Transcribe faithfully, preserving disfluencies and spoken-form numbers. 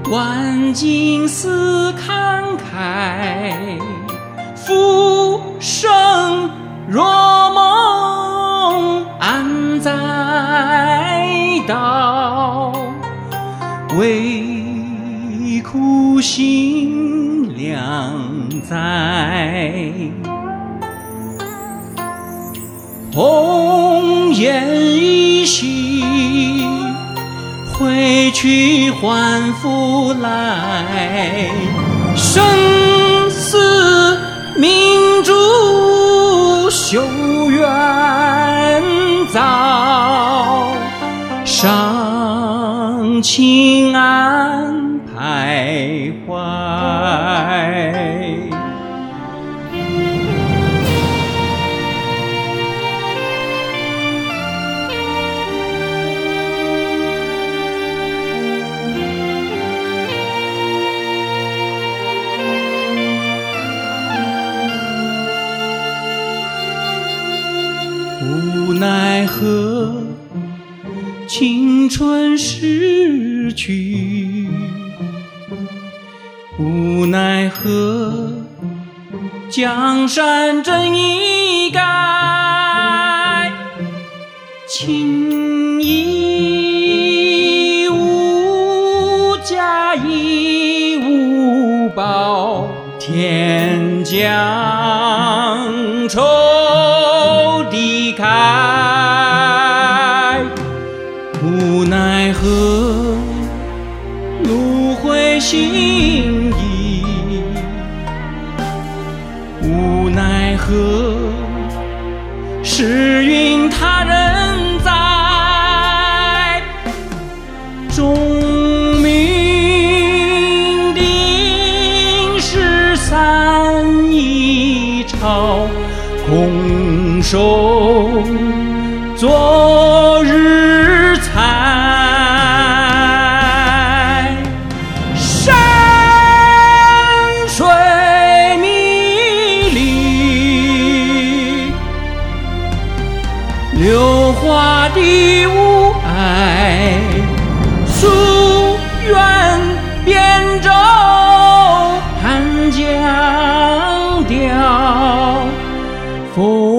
万金丝慷慨，浮生若梦安在道？唯苦心两在。红颜一夕，挥去还复来。生死命主修缘早，伤情安徘徊。无奈何，青春逝去；无奈何，江山真已改。情义无价，义无报，天将仇敌开。无奈何，路会心意；无奈何，时运他人在。钟鸣定是散一朝，空守昨日残。山水迷离，流花的无爱。夙愿扁舟寒江调，风